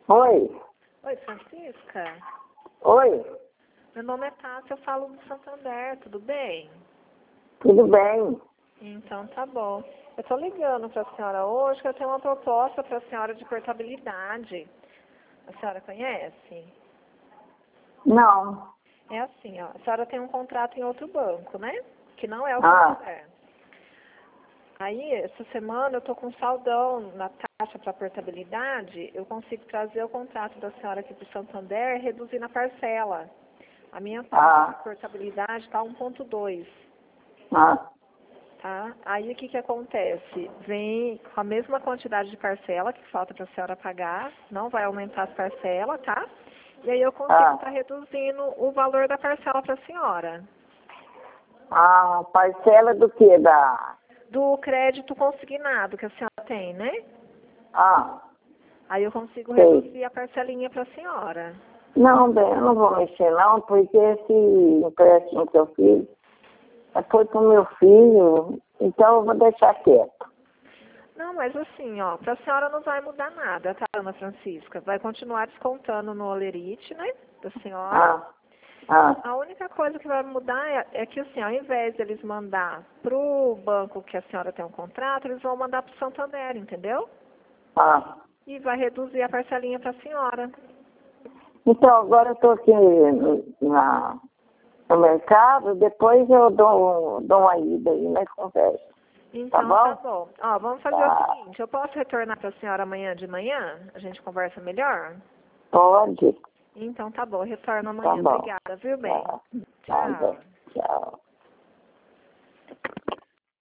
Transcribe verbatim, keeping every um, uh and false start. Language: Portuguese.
Oi. Oi, Francisca. Oi. Meu nome é Tássia, eu falo do Santander, tudo bem? Tudo bem? Então tá bom. Eu tô ligando para a senhora hoje que eu tenho uma proposta para a senhora de portabilidade. A senhora conhece? Não. É assim, ó. A senhora tem um contrato em outro banco, né? Que não é o Ah. Santander. Aí, essa semana eu tô com um saldão na taxa para portabilidade, eu consigo trazer o contrato da senhora aqui para o Santander e reduzir na parcela. A minha taxa Ah. de portabilidade está um ponto dois. Ah. Tá? Aí o que que acontece? Vem com a mesma quantidade de parcela que falta para a senhora pagar, não vai aumentar as parcelas, tá? E aí eu consigo Ah. estar reduzindo o valor da parcela para a senhora. Ah, parcela do que? Da... Do crédito consignado que a senhora tem, né? Ah. Aí eu consigo Sei. reduzir a parcelinha para a senhora. Não, bem, eu não vou mexer não, porque esse empréstimo que eu fiz foi pro meu filho, então eu vou deixar quieto. Não, mas assim, ó, para a senhora não vai mudar nada, tá, Ana Francisca? Vai continuar descontando no olerite, né, da senhora. Ah. Ah. A única coisa que vai mudar é, é que, assim, ao invés de eles mandar pro banco que a senhora tem um contrato, eles vão mandar pro Santander, entendeu? Ah. E vai reduzir a parcelinha para a senhora. Então, agora eu estou aqui na, no mercado, depois eu dou, dou uma ida aí na conversa. Tá Então, bom? tá bom. Ó, vamos fazer o Tá. seguinte, eu posso retornar para a senhora amanhã de manhã? A gente conversa melhor? Pode. Então, tá bom, eu retorno Tá amanhã. bom. Obrigada, viu, bem? Tá. Tá bem. Tchau. Tchau.